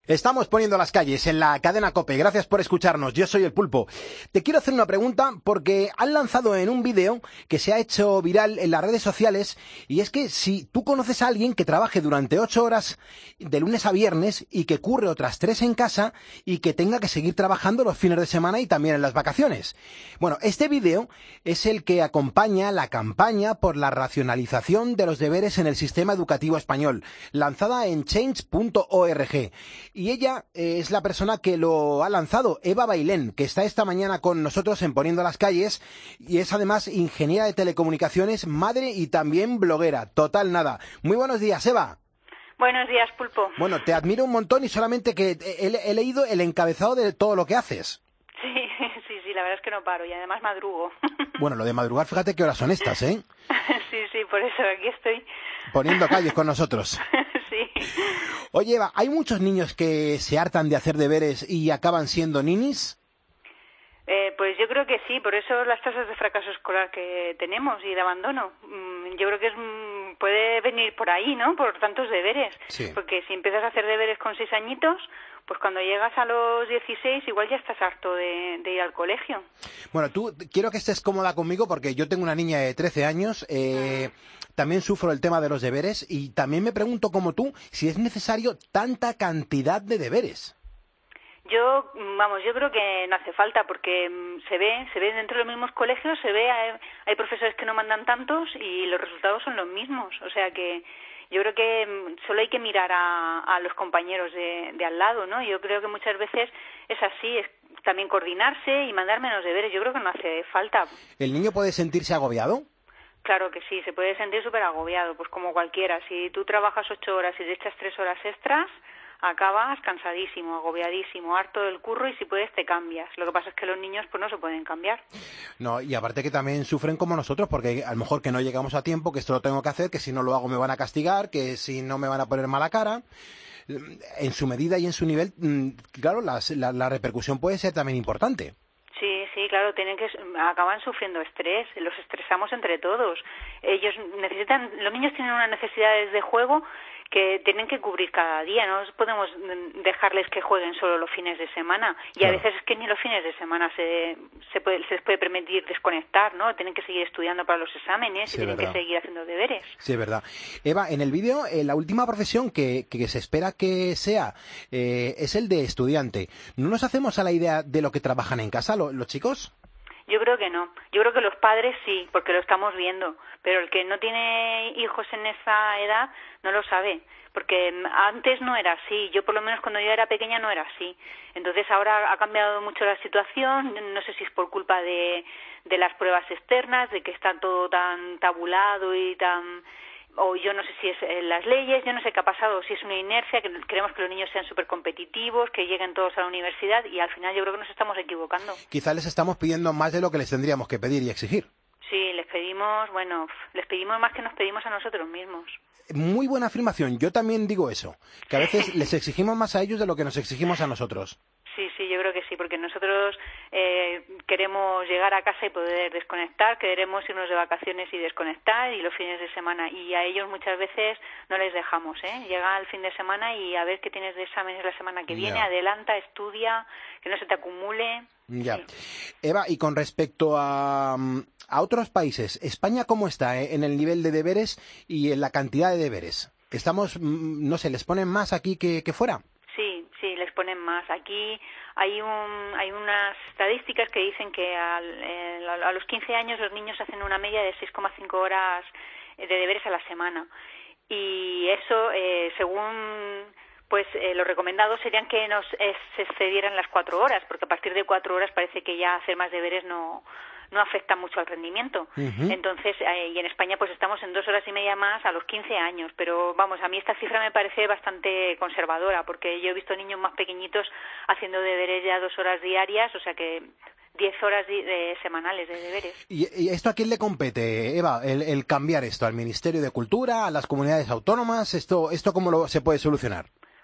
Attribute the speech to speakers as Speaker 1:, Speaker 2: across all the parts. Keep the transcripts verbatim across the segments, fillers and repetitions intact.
Speaker 1: Estamos poniendo las calles en la cadena COPE. Gracias por escucharnos. Yo soy el Pulpo. Te quiero hacer una pregunta porque han lanzado en un vídeo que se ha hecho viral en las redes sociales, y es que si tú conoces a alguien que trabaje durante ocho horas de lunes a viernes y que curre otras tres en casa y que tenga que seguir trabajando los fines de semana y también en las vacaciones. Bueno, este vídeo es el que acompaña la campaña por la racionalización de los deberes en el sistema educativo español, lanzada en change punto org. Y ella eh, es la persona que lo ha lanzado, Eva Bailén, que está esta mañana con nosotros en Poniendo las Calles, y es además ingeniera de telecomunicaciones, madre y también bloguera. Total nada. Muy buenos días, Eva.
Speaker 2: Buenos días, Pulpo.
Speaker 1: Bueno, te admiro un montón y solamente que he, he leído el encabezado de todo lo que haces.
Speaker 2: Sí, sí, sí, la verdad es que no paro y además madrugo.
Speaker 1: Bueno, lo de madrugar, fíjate qué horas son estas, ¿eh?
Speaker 2: Sí, sí, por eso aquí estoy.
Speaker 1: Poniendo calles con nosotros.
Speaker 2: Sí.
Speaker 1: Oye, Eva, ¿hay muchos niños que se hartan de hacer deberes y acaban siendo ninis?
Speaker 2: Eh, pues yo creo que sí, por eso las tasas de fracaso escolar que tenemos y de abandono. Yo creo que es, puede venir por ahí, ¿no? Por tantos deberes.
Speaker 1: Sí.
Speaker 2: Porque si empiezas a hacer deberes con seis añitos, pues cuando llegas a los dieciséis igual ya estás harto de, de ir al colegio.
Speaker 1: Bueno, tú quiero que estés cómoda conmigo porque yo tengo una niña de trece años, eh, también sufro el tema de los deberes y también me pregunto como tú si es necesario tanta cantidad de deberes.
Speaker 2: Yo, vamos, yo creo que no hace falta porque se ve, se ve dentro de los mismos colegios, se ve, hay, hay profesores que no mandan tantos y los resultados son los mismos, o sea que yo creo que solo hay que mirar a, a los compañeros de, de al lado, ¿no? Yo creo que muchas veces es así, es también coordinarse y mandar menos deberes, yo creo que no hace falta.
Speaker 1: ¿El niño puede sentirse agobiado?
Speaker 2: Claro que sí, se puede sentir súper agobiado, pues como cualquiera, si tú trabajas ocho horas y le echas tres horas extras, acabas cansadísimo, agobiadísimo, harto del curro y si puedes te cambias. Lo que pasa es que los niños pues no se pueden cambiar.
Speaker 1: No, y aparte que también sufren como nosotros, porque a lo mejor que no llegamos a tiempo, que esto lo tengo que hacer, que si no lo hago me van a castigar, que si no me van a poner mala cara. En su medida y en su nivel, claro, las, la, la repercusión puede ser también importante.
Speaker 2: Sí, sí, claro, tienen que acaban sufriendo estrés, los estresamos entre todos. Ellos necesitan, los niños tienen unas necesidades de juego que tienen que cubrir cada día, no podemos dejarles que jueguen solo los fines de semana y claro. A veces es que ni los fines de semana se se, puede, se les puede permitir desconectar, ¿no? Tienen que seguir estudiando para los exámenes sí, y tienen verdad. que seguir haciendo deberes.
Speaker 1: Sí, es verdad. Eva, en el vídeo, eh, la última profesión que, que se espera que sea eh, es el de estudiante. ¿No nos hacemos a la idea de lo que trabajan en casa lo, los chicos?
Speaker 2: Yo creo que no. Yo creo que los padres sí, porque lo estamos viendo. Pero el que no tiene hijos en esa edad no lo sabe. Porque antes no era así. Yo por lo menos cuando yo era pequeña no era así. Entonces ahora ha cambiado mucho la situación. No sé si es por culpa de, de las pruebas externas, de que está todo tan tabulado y tan... o yo no sé si es eh, las leyes, yo no sé qué ha pasado, si es una inercia, que queremos que los niños sean súper competitivos, que lleguen todos a la universidad y al final yo creo que nos estamos equivocando.
Speaker 1: Quizá les estamos pidiendo más de lo que les tendríamos que pedir y exigir.
Speaker 2: Sí, les pedimos, bueno, les pedimos más que nos pedimos a nosotros mismos.
Speaker 1: Muy buena afirmación, yo también digo eso, que a veces les exigimos más a ellos de lo que nos exigimos a nosotros.
Speaker 2: Sí, sí, yo creo que sí, porque nosotros eh, queremos llegar a casa y poder desconectar, queremos irnos de vacaciones y desconectar y los fines de semana, y a ellos muchas veces no les dejamos, ¿eh? Llega el fin de semana y a ver qué tienes de exámenes la semana que viene, yeah. Adelanta, estudia, que no se te acumule.
Speaker 1: Ya.
Speaker 2: Sí.
Speaker 1: Eva, y con respecto a, a otros países, ¿España cómo está eh, en el nivel de deberes y en la cantidad de deberes? ¿Estamos, no sé, les ponen más aquí que, que fuera?
Speaker 2: Sí, sí, les ponen más. Aquí hay un, hay unas estadísticas que dicen que al, eh, a los quince años los niños hacen una media de seis coma cinco horas de deberes a la semana. Y eso, eh, según pues eh, los recomendados serían que nos eh, se excedieran las cuatro horas, porque a partir de cuatro horas parece que ya hacer más deberes no... no afecta mucho al rendimiento. Uh-huh. Entonces, eh, y en España pues estamos en dos horas y media más a los quince años, pero vamos, a mí esta cifra me parece bastante conservadora, porque yo he visto niños más pequeñitos haciendo deberes ya dos horas diarias, o sea que diez horas de, de, semanales de deberes.
Speaker 1: ¿Y, ¿Y esto a quién le compete, Eva, el, el cambiar esto? ¿Al Ministerio de Cultura, a las comunidades autónomas? ¿Esto, esto cómo lo, se puede solucionar?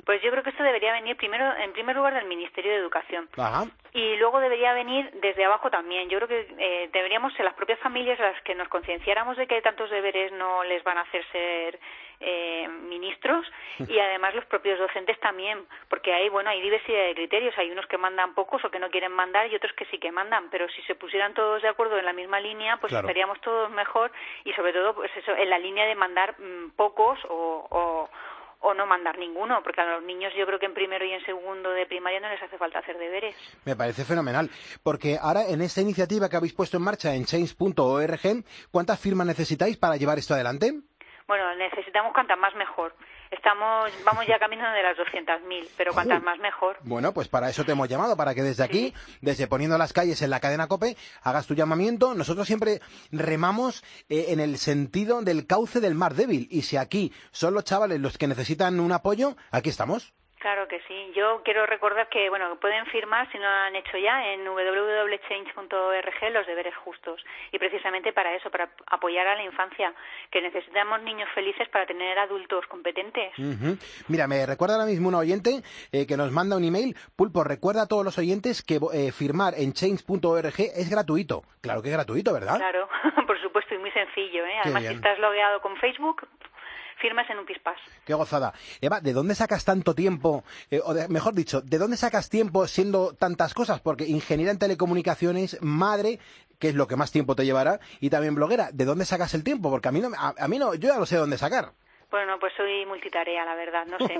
Speaker 2: Pues yo creo que esto debería venir primero, en primer lugar, del Ministerio de Educación.
Speaker 1: Ajá.
Speaker 2: Y luego debería venir desde abajo también. Yo creo que eh, deberíamos ser las propias familias las que nos concienciáramos de que tantos deberes no les van a hacer ser eh, ministros, y además los propios docentes también, porque hay, bueno, hay diversidad de criterios. Hay unos que mandan pocos o que no quieren mandar y otros que sí que mandan, pero si se pusieran todos de acuerdo en la misma línea, pues
Speaker 1: claro,
Speaker 2: estaríamos todos mejor, y sobre todo, pues eso, en la línea de mandar mmm, pocos o... o o no mandar ninguno, porque a los niños yo creo que en primero y en segundo de primaria no les hace falta hacer deberes.
Speaker 1: Me parece fenomenal, porque ahora en esta iniciativa que habéis puesto en marcha en change punto org, ¿cuántas firmas necesitáis para llevar esto adelante?
Speaker 2: Bueno, necesitamos cuantas más mejor. Estamos, vamos ya camino de las doscientas mil, pero cuantas más mejor.
Speaker 1: Bueno, pues para eso te hemos llamado, para que desde aquí,
Speaker 2: sí.
Speaker 1: desde Poniendo las Calles en la cadena COPE, hagas tu llamamiento. Nosotros siempre remamos eh, en el sentido del cauce del mar débil, y si aquí son los chavales los que necesitan un apoyo, aquí estamos.
Speaker 2: Claro que sí. Yo quiero recordar que, bueno, pueden firmar, si no lo han hecho ya, en doble u doble u doble u punto change punto org los deberes justos. Y precisamente para eso, para apoyar a la infancia, que necesitamos niños felices para tener adultos competentes.
Speaker 1: Uh-huh. Mira, me recuerda ahora mismo una oyente eh, que nos manda un email. Pulpo, recuerda a todos los oyentes que eh, firmar en change punto org es gratuito. Claro que es gratuito, ¿verdad?
Speaker 2: Claro, por supuesto, y muy sencillo, ¿eh?
Speaker 1: Qué
Speaker 2: Además,
Speaker 1: bien.
Speaker 2: si estás logueado con Facebook, firmas en un pispás.
Speaker 1: Qué gozada. Eva, ¿de dónde sacas tanto tiempo? Eh, o de, mejor dicho, ¿de dónde sacas tiempo siendo tantas cosas? Porque ingeniera en telecomunicaciones, madre, que es lo que más tiempo te llevará, y también bloguera. ¿De dónde sacas el tiempo? Porque a mí no, a, a mí no, yo ya lo sé dónde sacar.
Speaker 2: Bueno, pues soy multitarea, la verdad, no sé.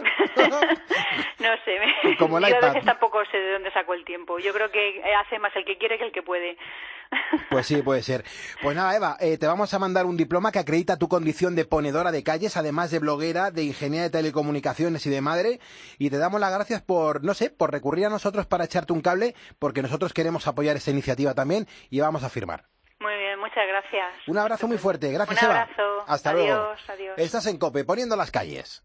Speaker 2: no sé. Me...
Speaker 1: Como el
Speaker 2: Yo
Speaker 1: iPad.
Speaker 2: a veces tampoco sé de dónde saco el tiempo. Yo creo que hace más el que quiere que el que puede.
Speaker 1: Pues sí, puede ser. Pues nada, Eva, eh, te vamos a mandar un diploma que acredita tu condición de ponedora de calles, además de bloguera, de ingeniera de telecomunicaciones y de madre, y te damos las gracias por, no sé, por recurrir a nosotros para echarte un cable, porque nosotros queremos apoyar esta iniciativa también y vamos a firmar.
Speaker 2: Muy bien, muchas gracias.
Speaker 1: Un abrazo muy fuerte. Gracias,
Speaker 2: Un
Speaker 1: Eva.
Speaker 2: abrazo.
Speaker 1: Hasta
Speaker 2: adiós,
Speaker 1: luego.
Speaker 2: Adiós.
Speaker 1: Estás en COPE, Poniendo las Calles.